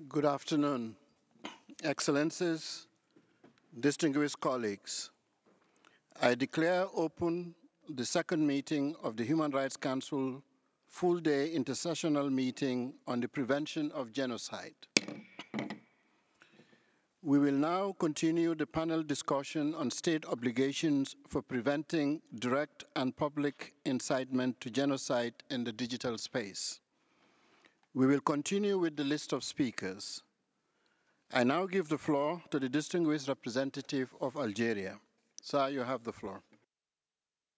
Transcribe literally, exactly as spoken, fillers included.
Good afternoon, Excellencies, distinguished colleagues. I declare open the second meeting of the Human Rights Council full-day intersessional meeting on the prevention of genocide. We will now continue the panel discussion on state obligations for preventing direct and public incitement to genocide in the digital space. We will continue with the list of speakers. I now give the floor to the distinguished representative of Algeria. Sir, you have the floor.